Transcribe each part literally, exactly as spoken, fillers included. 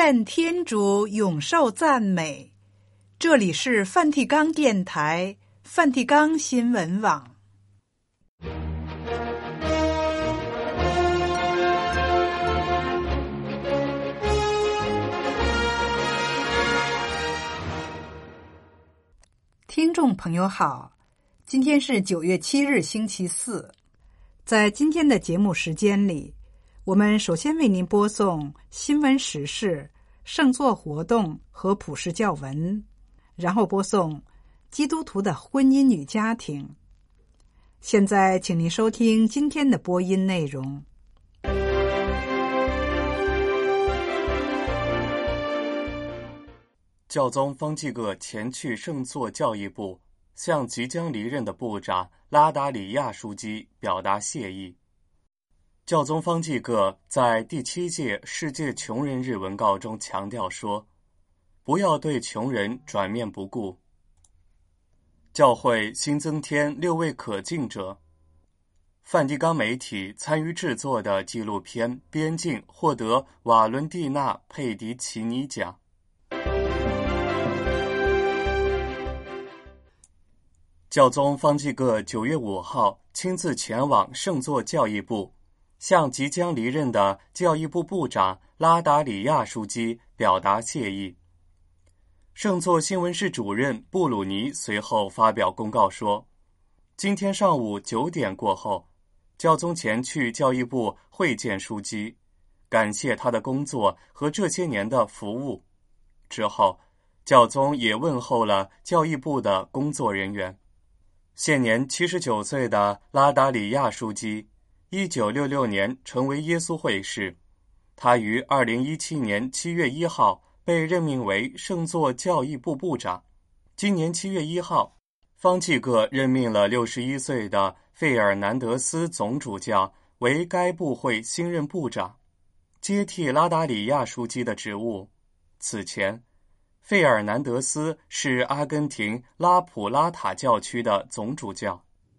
愿天主永受赞美。这里是梵蒂冈电台、梵蒂冈新闻网。听众朋友好，今天是九月七日星期四。在今天的节目时间里，我们首先为您播送新闻时事、圣座活动和普世教文，然后播送基督徒的婚姻与家庭。现在请您收听今天的播音内容。 教宗方济各前去圣座教义部，向即将离任的部长拉达里亚枢机表达谢意。教宗方济各在第七届世界穷人日文告中强调说，不要对穷人转面不顾。教会新增添六位可敬者。梵蒂冈媒体参与制作的纪录片《边境》获得瓦伦蒂娜·佩迪奇尼奖。教宗方济各九月五号亲自前往圣座教义部，向即将离任的教义部部长拉达里亚枢机表达谢意。圣座新闻室主任布鲁尼随后发表公告说，今天上午九点过后，教宗前去教义部会见枢机，感谢他的工作和这些年的服务。之后，教宗也问候了教义部的工作人员。现年七十九岁的拉达里亚枢机，一九六六年成为耶稣会士。他于二零一七年七月一号被任命为圣座教义部部长。今年七月一号，方济各任命了六十一岁的费尔南德斯总主教为该部会新任部长，接替拉达里亚枢机的职务。此前，费尔南德斯是阿根廷拉普拉塔教区的总主教。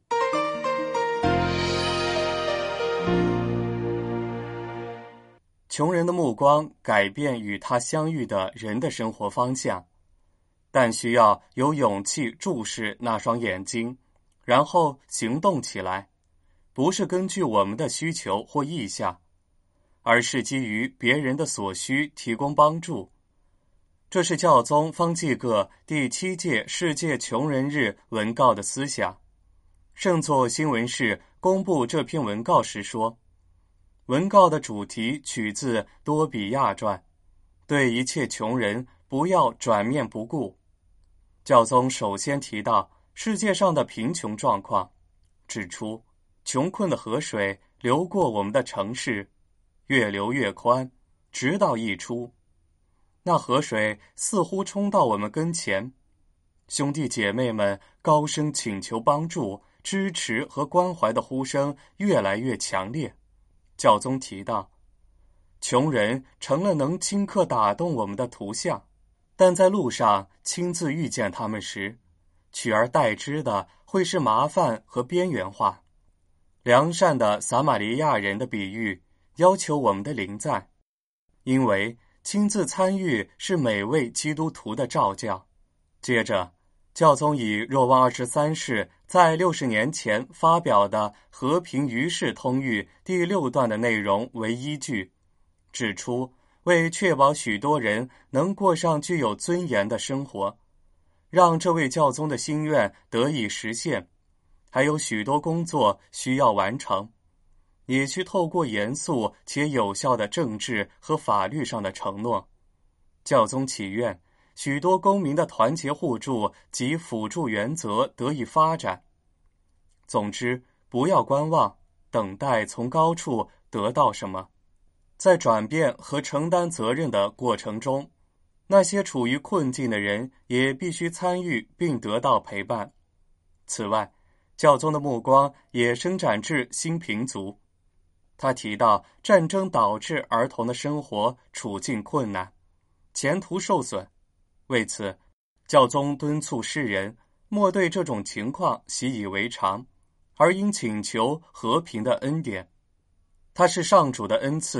穷人的目光改变与他相遇的人的生活方向，但需要有勇气注视那双眼睛，然后行动起来，不是根据我们的需求或意向，而是基于别人的所需提供帮助。这是教宗方济各第七届世界穷人日文告的思想。圣座新闻室公布这篇文告时说，文告的主题取自多比亚传，对一切穷人不要转面不顾。教宗首先提到世界上的贫穷状况，指出穷困的河水流过我们的城市，越流越宽，直到溢出。那河水似乎冲到我们跟前，兄弟姐妹们高声请求帮助、支持和关怀的呼声越来越强烈。教宗提到，穷人成了能顷刻打动我们的图像，但在路上亲自遇见他们时，取而代之的会是麻烦和边缘化。良善的撒玛利亚人的比喻要求我们的临在，因为亲自参与是每位基督徒的召叫。接着，教宗以若望二十三世在六十年前发表的《和平于世通谕》第六段的内容为依据，指出为确保许多人能过上具有尊严的生活，让这位教宗的心愿得以实现，还有许多工作需要完成，也需透过严肃且有效的政治和法律上的承诺。教宗祈愿许多公民的团结互助及辅助原则得以发展。总之，不要观望，等待从高处得到什么。在转变和承担责任的过程中，那些处于困境的人也必须参与并得到陪伴。此外，教宗的目光也伸展至新贫族。他提到战争导致儿童的生活处境困难，前途受损。为此，教宗敦促世人莫对这种情况习以为常，而应请求和平的恩典。它是上主的恩赐，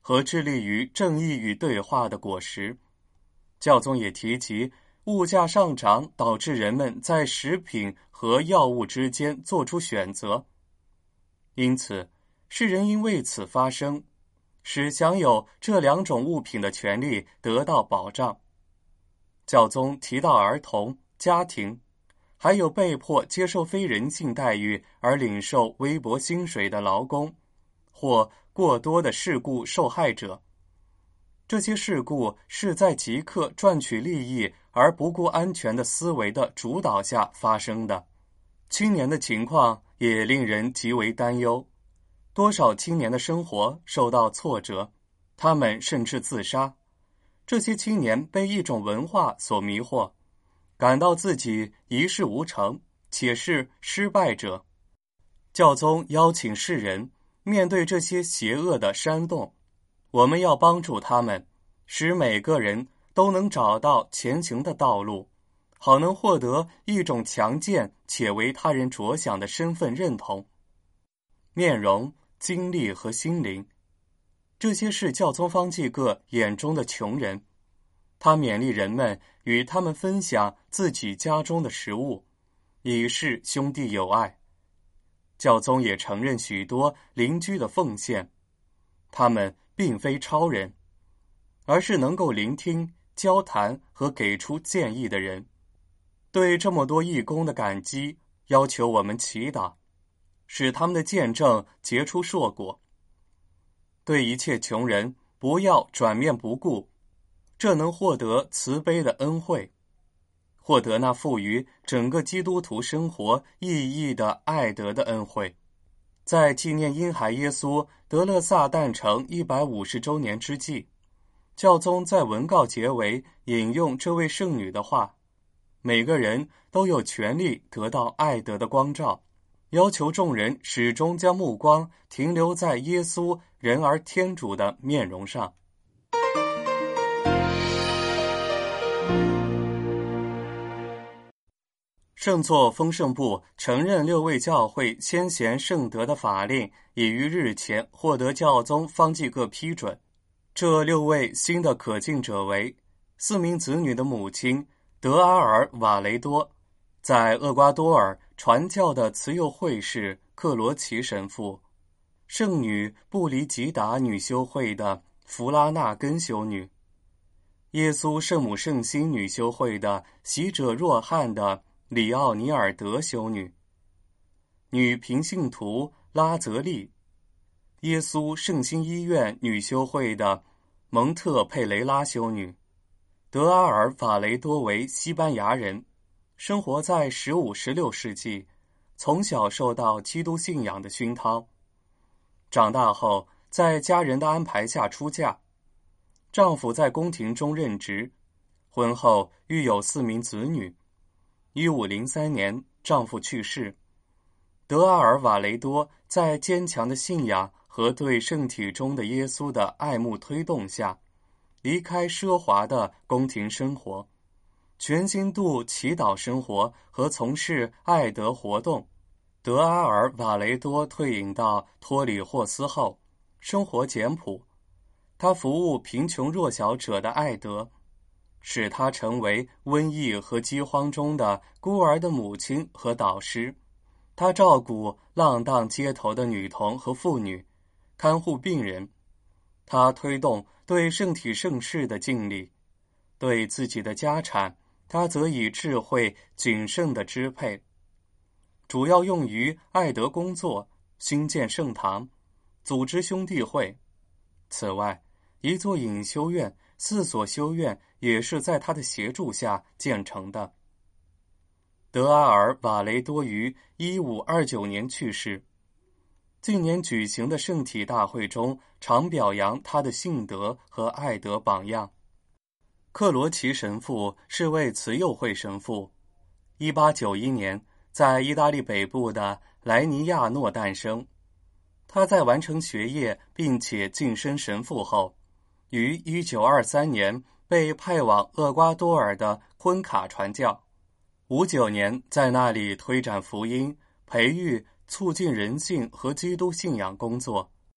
和致力于正义与对话的果实。教宗也提及，物价上涨导致人们在食品和药物之间做出选择，因此世人应为此发声，使享有这两种物品的权利得到保障。教宗提到儿童、家庭，还有被迫接受非人性待遇而领受微薄薪水的劳工，或过多的事故受害者。这些事故是在即刻赚取利益而不顾安全的思维的主导下发生的。青年的情况也令人极为担忧，多少青年的生活受到挫折，他们甚至自杀。这些青年被一种文化所迷惑，感到自己一事无成，且是失败者。教宗邀请世人面对这些邪恶的煽动，我们要帮助他们，使每个人都能找到前行的道路，好能获得一种强健且为他人着想的身份认同。面容、经历和心灵，这些是教宗方济各眼中的穷人。他勉励人们与他们分享自己家中的食物，以示兄弟友爱。教宗也承认许多邻居的奉献，他们并非超人，而是能够聆听、交谈和给出建议的人。对这么多义工的感激，要求我们祈祷，使他们的见证结出硕果。对一切穷人不要转面不顾，这能获得慈悲的恩惠，获得那赋予整个基督徒生活意义的爱德的恩惠。在纪念婴孩耶稣得勒萨诞辰一百五十周年之际，教宗在文告结尾引用这位圣女的话：每个人都有权利得到爱德的光照，要求众人始终将目光停留在耶稣人而天主的面容上。圣座丰盛部承认六位教会先贤圣德的法令已于日前获得教宗方济各批准。这六位新的可敬者为四名子女的母亲德阿尔瓦雷多，在厄瓜多尔传教的慈幼会士克罗奇神父，圣女布里吉达女修会的弗拉纳根修女，耶稣圣母圣心女修会的喜者若翰的里奥尼尔德修女，女平信徒拉泽利，耶稣圣心医院女修会的蒙特佩雷拉修女。德阿尔法雷多为西班牙人，生活在十五、十六世纪，从小受到基督信仰的熏陶。长大后，在家人的安排下出嫁，丈夫在宫廷中任职，婚后育有四名子女。一五零三年，丈夫去世。德阿尔瓦雷多在坚强的信仰和对圣体中的耶稣的爱慕推动下，离开奢华的宫廷生活，全心度祈祷生活和从事爱德活动。德阿尔瓦雷多退隐到托里霍斯后，生活简朴。他服务贫穷弱小者的爱德，使他成为瘟疫和饥荒中的孤儿的母亲和导师。他照顾浪荡街头的女童和妇女，看护病人。他推动对圣体圣事的敬礼，对自己的家产，他则以智慧谨慎的支配，主要用于爱德工作、兴建圣堂、组织兄弟会。此外，一座隐修院、四所修院也是在他的协助下建成的。德阿尔瓦雷多于一五二九年去世。近年举行的圣体大会中，常表扬他的信德和爱德榜样。克罗奇神父是位慈幼会神父，一八九一年在意大利北部的莱尼亚诺诞生。他在完成学业并且晋升神父后，于一九二三年被派往厄瓜多尔的昆卡传教，五九年在那里推展福音、培育、促进人性和基督信仰工作。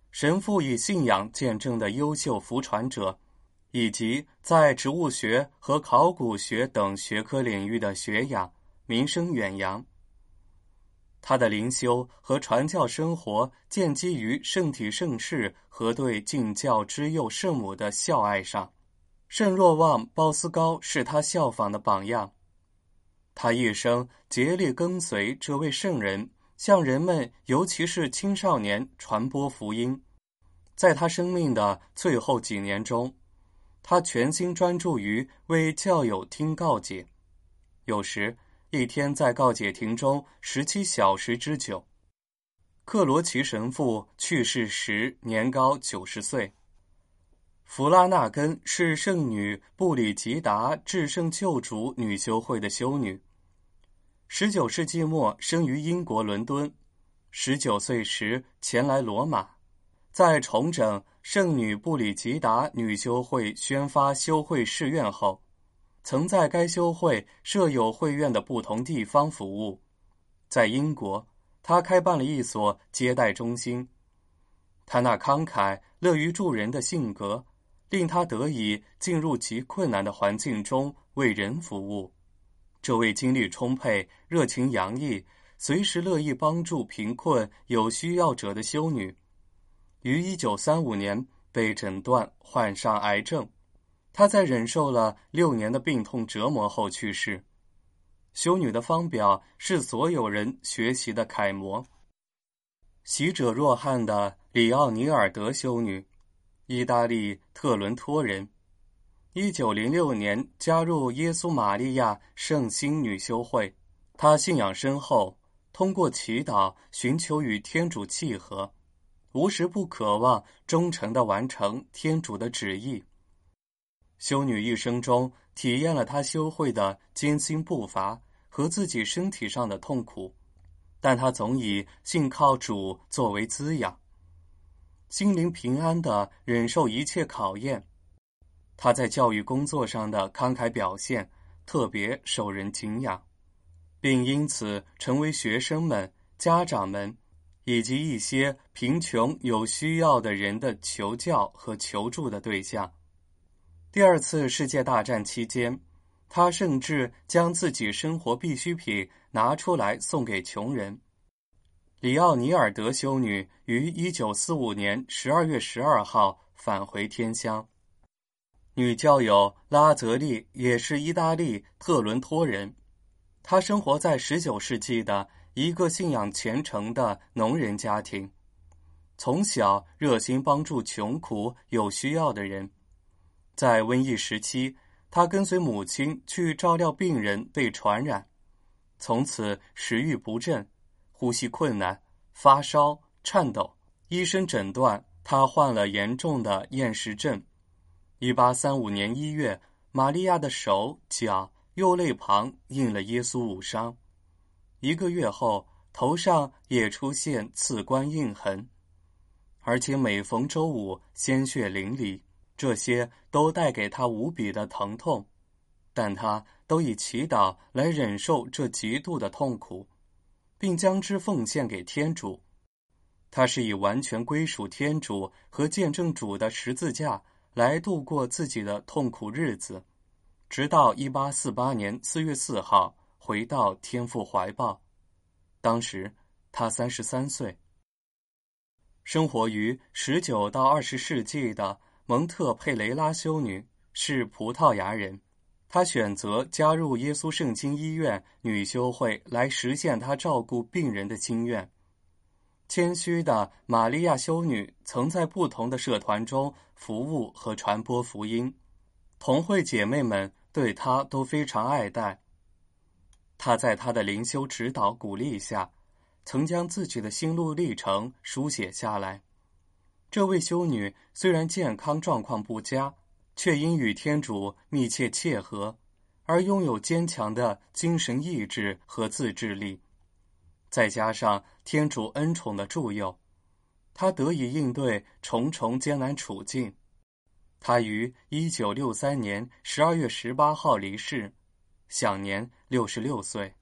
神父以信仰见证的优秀福传者，以及在植物学和考古学等学科领域的学养，名声远扬。他的灵修和传教生活建基于圣体圣事和对敬教之幼圣母的孝爱上。圣若望·鲍斯高是他效仿的榜样。他一生竭力跟随这位圣人，向人们，尤其是青少年传播福音。在他生命的最后几年中，他全心专注于为教友听告解，有时一天在告解亭中十七小时之久。克罗齐神父去世时年高九十岁。弗拉纳根是圣女布里吉达至圣救主女修会的修女，十九世纪末生于英国伦敦，十九岁时前来罗马，在重整圣女布里吉达女修会宣发修会誓愿后，曾在该修会设有会院的不同地方服务。在英国，他开办了一所接待中心。他那慷慨乐于助人的性格，令他得以进入极困难的环境中为人服务。这位精力充沛、热情洋溢、随时乐意帮助贫困有需要者的修女，于一九三五年被诊断患上癌症。她在忍受了六年的病痛折磨后去世。修女的方表是所有人学习的楷模。习者若翰的里奥尼尔德修女，意大利特伦托人，一九零六年加入耶稣玛利亚圣心女修会。她信仰深厚，通过祈祷寻求与天主契合，无时不渴望忠诚地完成天主的旨意。修女一生中体验了她修会的艰辛步伐和自己身体上的痛苦，但她总以信靠主作为滋养，心灵平安地忍受一切考验。他在教育工作上的慷慨表现特别受人敬仰，并因此成为学生们、家长们以及一些贫穷有需要的人的求教和求助的对象。第二次世界大战期间，他甚至将自己生活必需品拿出来送给穷人。里奥尼尔德修女于一九四五年十二月十二号返回天乡。女教友拉泽利也是意大利特伦托人，她生活在十九世纪的一个信仰虔诚的农人家庭，从小热心帮助穷苦有需要的人。在瘟疫时期，她跟随母亲去照料病人被传染，从此食欲不振，呼吸困难，发烧、颤抖。医生诊断她患了严重的厌食症。一八三五年一月，玛利亚的手、脚、右肋旁印了耶稣五伤。一个月后，头上也出现刺冠印痕，而且每逢周五鲜血淋漓，这些都带给他无比的疼痛，但他都以祈祷来忍受这极度的痛苦，并将之奉献给天主。他是以完全归属天主和见证主的十字架来度过自己的痛苦日子，直到一八四八年四月四号回到天父怀抱。当时他三十三岁。生活于十九到二十世纪的蒙特佩雷拉修女是葡萄牙人，她选择加入耶稣圣经医院女修会来实现她照顾病人的心愿。谦虚的玛利亚修女曾在不同的社团中服务和传播福音，同会姐妹们对她都非常爱戴。她在她的灵修指导鼓励下，曾将自己的心路历程书写下来。这位修女虽然健康状况不佳，却因与天主密切切合，而拥有坚强的精神意志和自制力。再加上天主恩宠的助佑，他得以应对重重艰难处境。他于一九六三年十二月十八号离世，享年六十六岁。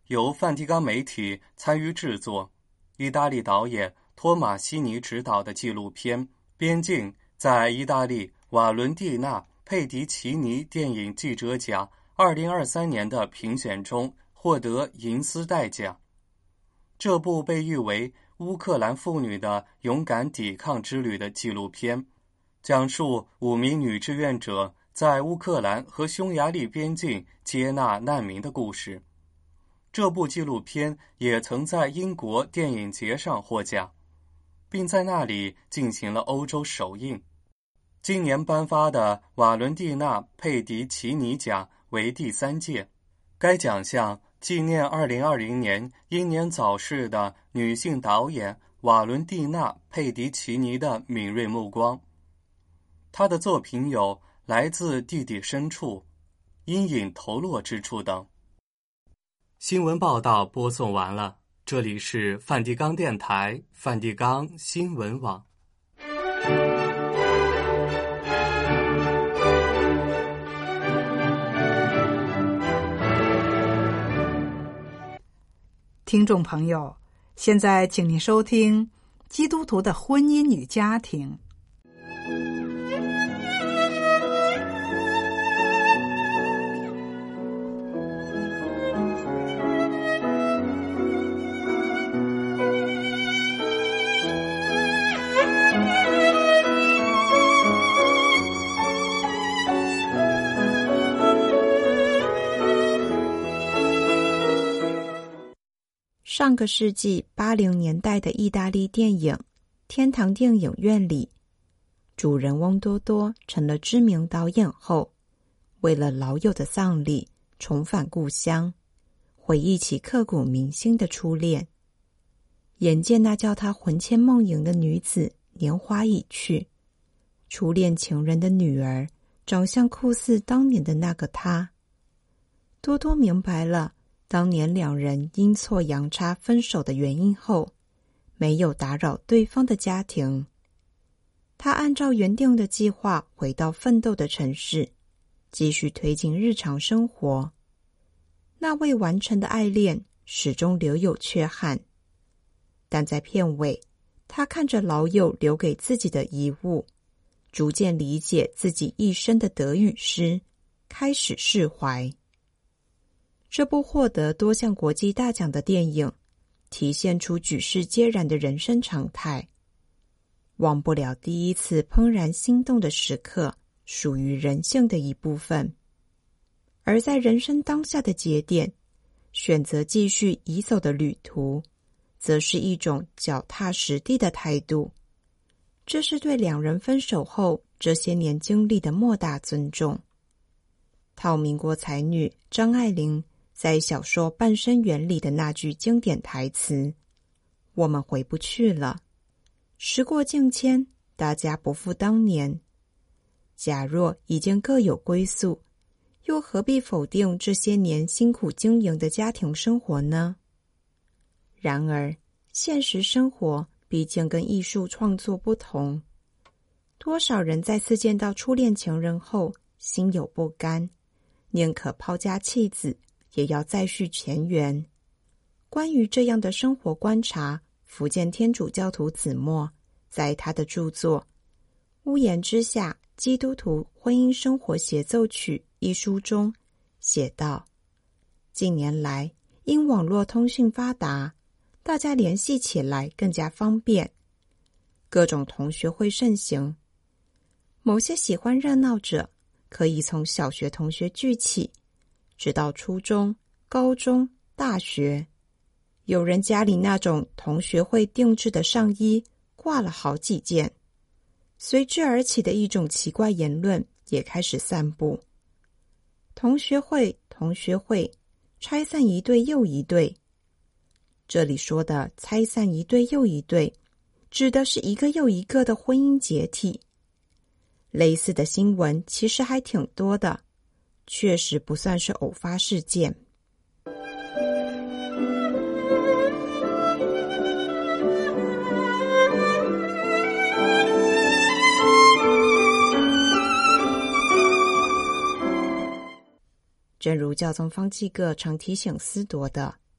由梵蒂冈媒体参与制作，意大利导演托马西尼执导的纪录片《边境》在意大利瓦伦蒂娜·佩迪奇尼电影记者奖二零二三年的评选中获得银丝带奖。这部被誉为乌克兰妇女的勇敢抵抗之旅的纪录片，讲述五名女志愿者在乌克兰和匈牙利边境接纳难民的故事。这部纪录片也曾在英国电影节上获奖，并在那里进行了欧洲首映。今年颁发的瓦伦蒂娜·佩迪奇尼奖为第三届，该奖项纪念二零二零年英年早逝的女性导演瓦伦蒂娜·佩迪奇尼的敏锐目光。她的作品有来自地底深处、阴影投落之处等。新闻报道播送完了，这里是梵蒂冈电台梵蒂冈新闻网。 听众朋友，现在请您收听《基督徒的婚姻与家庭》。 上个世纪八零年代的意大利电影《天堂电影院》里，主人翁多多成了知名导演后，为了老友的丧礼重返故乡，回忆起刻骨铭心的初恋。眼见那叫他魂牵梦萦的女子年华已去，初恋情人的女儿长相酷似当年的那个他，多多明白了当年两人阴错阳差分手的原因后，没有打扰对方的家庭。他按照原定的计划回到奋斗的城市，继续推进日常生活。那未完成的爱恋始终留有缺憾，但在片尾，他看着老友留给自己的遗物，逐渐理解自己一生的得与失，开始释怀。这部获得多项国际大奖的电影，体现出举世皆然的人生常态。忘不了第一次怦然心动的时刻，属于人性的一部分。而在人生当下的节点，选择继续已走的旅途，则是一种脚踏实地的态度。这是对两人分手后这些年经历的莫大尊重。套民国才女张爱玲在小说《半生缘》里的那句经典台词：我们回不去了，时过境迁，大家不复当年。假若已经各有归宿，又何必否定这些年辛苦经营的家庭生活呢？然而，现实生活毕竟跟艺术创作不同，多少人再次见到初恋情人后，心有不甘，宁可抛家弃子，也要再续前缘。关于这样的生活观察，福建天主教徒子墨在他的著作《屋檐之下：基督徒婚姻生活协奏曲》一书中写道：近年来，因网络通讯发达，大家联系起来更加方便，各种同学会盛行。某些喜欢热闹者，可以从小学同学聚起，直到初中、高中、大学。有人家里那种同学会定制的上衣挂了好几件。随之而起的一种奇怪言论也开始散布：同学会，同学会，拆散一对又一对。这里说的拆散一对又一对，指的是一个又一个的婚姻解体。类似的新闻其实还挺多的，确实不算是偶发事件。正如教宗方济各常提醒司铎的，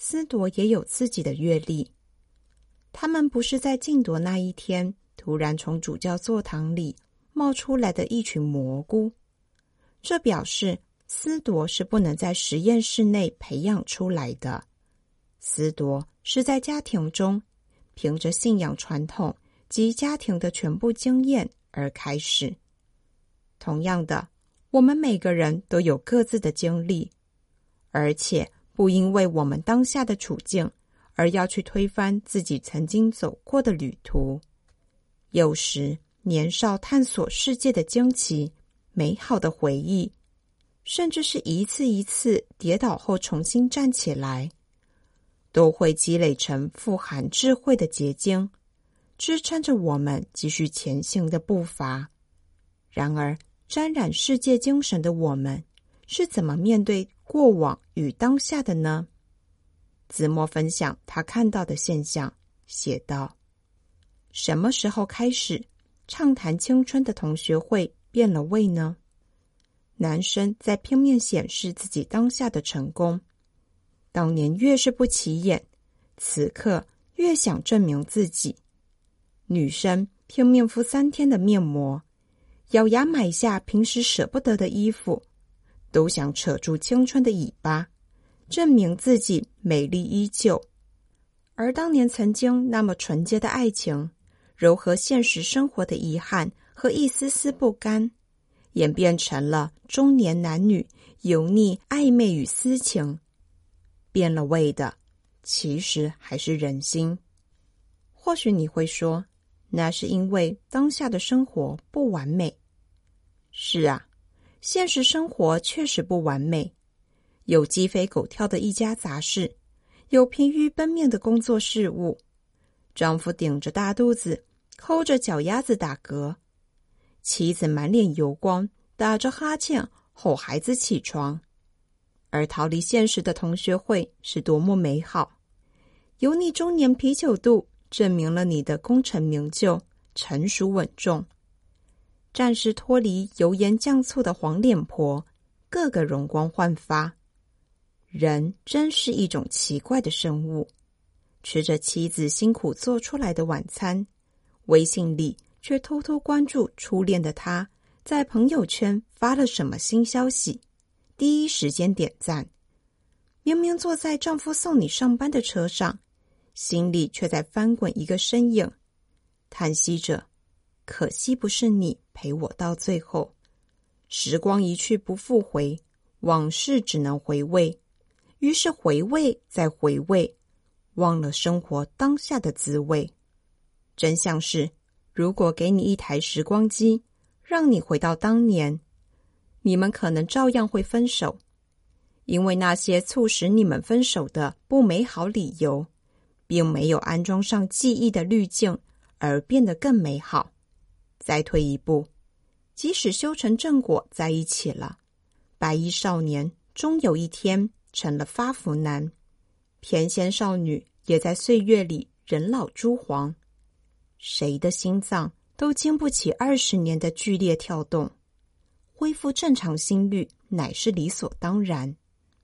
司铎也有自己的阅历。他们不是在禁铎那一天突然从主教座堂里冒出来的一群蘑菇，这表示司铎是不能在实验室内培养出来的。司铎是在家庭中凭着信仰传统及家庭的全部经验而开始。同样的，我们每个人都有各自的经历，而且不因为我们当下的处境而要去推翻自己曾经走过的旅途。有时年少探索世界的惊奇、美好的回忆，甚至是一次一次跌倒后重新站起来，都会积累成富含智慧的结晶，支撑着我们继续前行的步伐。然而，沾染世界精神的我们是怎么面对过往与当下的呢？子墨分享他看到的现象，写道：什么时候开始，畅谈青春的同学会变了味呢？男生在拼命显示自己当下的成功，当年越是不起眼，此刻越想证明自己。女生拼命敷三天的面膜，咬牙买下平时舍不得的衣服，都想扯住青春的尾巴，证明自己美丽依旧。而当年曾经那么纯洁的爱情，糅合现实生活的遗憾和一丝丝不甘，演变成了中年男女油腻暧昧与私情。变了味的，其实还是人心。或许你会说，那是因为当下的生活不完美。是啊，现实生活确实不完美，有鸡飞狗跳的一家杂事，有疲于奔命的工作事务，丈夫顶着大肚子抠着脚丫子打嗝，妻子满脸油光打着哈欠吼孩子起床。而逃离现实的同学会是多么美好，有你中年啤酒肚证明了你的功成名就，成熟稳重。暂时脱离油盐酱醋的黄脸婆，个个容光焕发。人真是一种奇怪的生物，吃着妻子辛苦做出来的晚餐，微信里却偷偷关注初恋的他在朋友圈发了什么新消息，第一时间点赞。明明坐在丈夫送你上班的车上，心里却在翻滚一个身影，叹息着，可惜不是你陪我到最后。时光一去不复回，往事只能回味，于是回味再回味，忘了生活当下的滋味。真相是，如果给你一台时光机，让你回到当年，你们可能照样会分手，因为那些促使你们分手的不美好理由，并没有安装上记忆的滤镜而变得更美好。再退一步，即使修成正果在一起了，白衣少年终有一天成了发福男，翩跹少女也在岁月里人老珠黄。谁的心脏都经不起二十年的剧烈跳动，恢复正常心率乃是理所当然。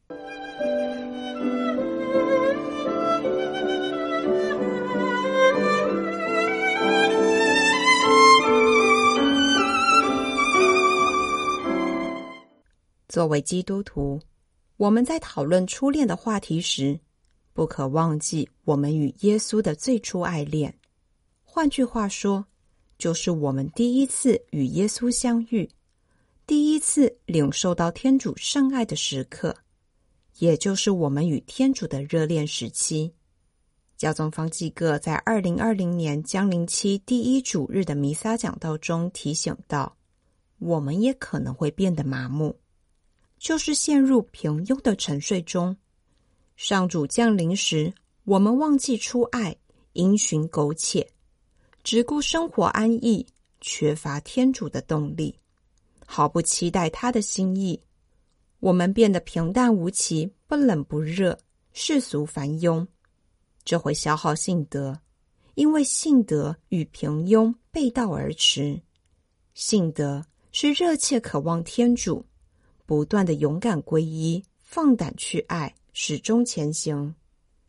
作为基督徒，我们在讨论初恋的话题时，不可忘记我们与耶稣的最初爱恋。换句话说，就是我们第一次与耶稣相遇，第一次领受到天主圣爱的时刻，也就是我们与天主的热恋时期。教宗方济各在二零二零年降临期第一主日的弥撒讲道中提醒到，我们也可能会变得麻木，就是陷入平庸的沉睡中。上主降临时，我们忘记初爱，因循苟且，只顾生活安逸，缺乏天主的动力，毫不期待他的心意。我们变得平淡无奇，不冷不热，世俗繁庸，这会消耗信德，因为信德与平庸背道而驰。信德是热切渴望天主，不断的勇敢皈依，放胆去爱，始终前行。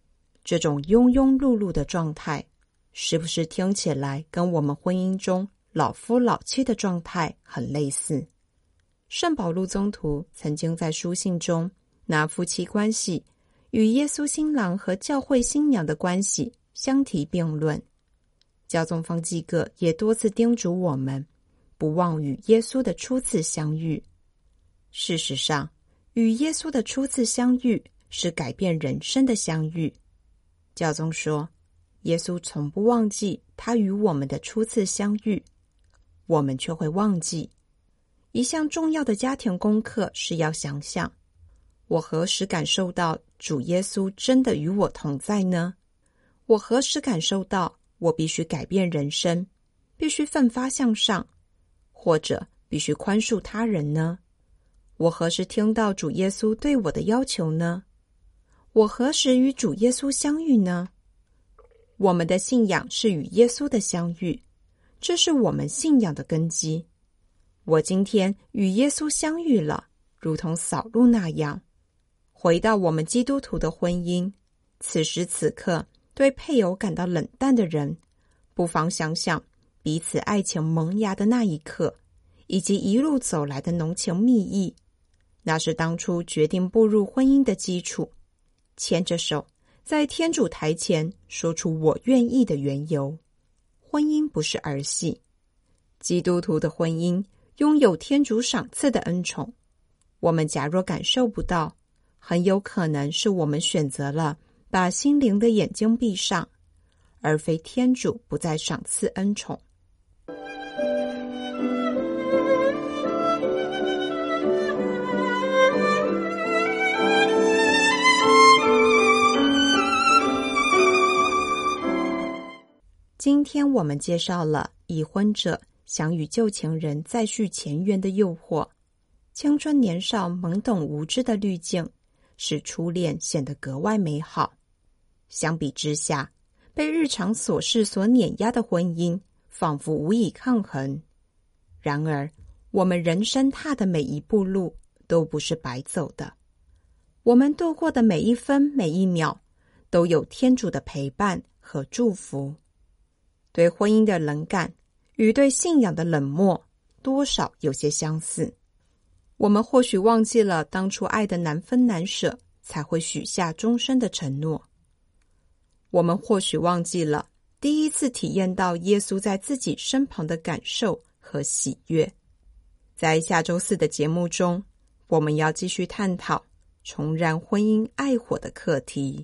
这种庸庸碌碌的状态，是不是听起来跟我们婚姻中老夫老妻的状态很类似？圣保禄宗徒曾经在书信中拿夫妻关系与耶稣新郎和教会新娘的关系相提并论。教宗方济各也多次叮嘱我们不忘与耶稣的初次相遇。事实上，与耶稣的初次相遇是改变人生的相遇。教宗说，耶稣从不忘记他与我们的初次相遇，我们却会忘记。一项重要的家庭功课是要想想，我何时感受到主耶稣真的与我同在呢？我何时感受到我必须改变人生，必须奋发向上，或者必须宽恕他人呢？我何时听到主耶稣对我的要求呢？我何时与主耶稣相遇呢？我们的信仰是与耶稣的相遇，这是我们信仰的根基。我今天与耶稣相遇了，如同扫路那样。回到我们基督徒的婚姻，此时此刻对配偶感到冷淡的人，不妨想想彼此爱情萌芽的那一刻，以及一路走来的浓情蜜意，那是当初决定步入婚姻的基础。牵着手，在天主台前说出我愿意的缘由。婚姻不是儿戏，基督徒的婚姻拥有天主赏赐的恩宠。我们假若感受不到，很有可能是我们选择了把心灵的眼睛闭上，而非天主不再赏赐恩宠。今天我们介绍了已婚者想与旧情人再续前缘的诱惑，青春年少懵懂无知的滤镜，使初恋显得格外美好。相比之下，被日常琐事所碾压的婚姻仿佛无以抗衡。然而，我们人生踏的每一步路都不是白走的，我们度过的每一分每一秒都有天主的陪伴和祝福。对婚姻的冷感与对信仰的冷漠多少有些相似。我们或许忘记了当初爱的难分难舍，才会许下终身的承诺。我们或许忘记了第一次体验到耶稣在自己身旁的感受和喜悦。在下周四的节目中，我们要继续探讨重燃婚姻爱火的课题。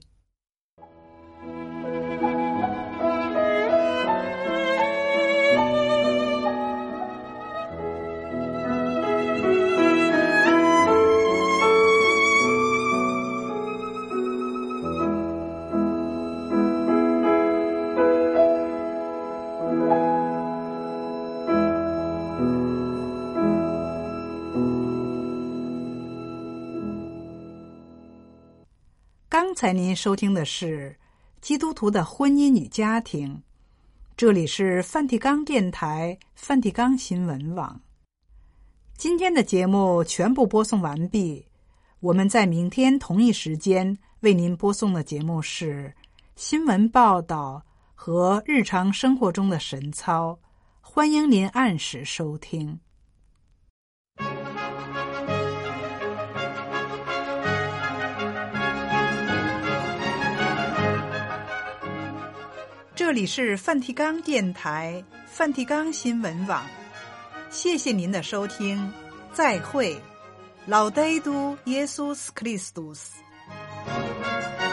刚才您收听的是基督徒的婚姻与家庭，这里是梵蒂冈电台梵蒂冈新闻网。今天的节目全部播送完毕，我们在明天同一时间为您播送的节目是新闻报道和日常生活中的神操，欢迎您按时收听。这里是梵蒂冈电台梵蒂冈新闻网，谢谢您的收听，再会，老戴都耶稣斯克里斯多斯。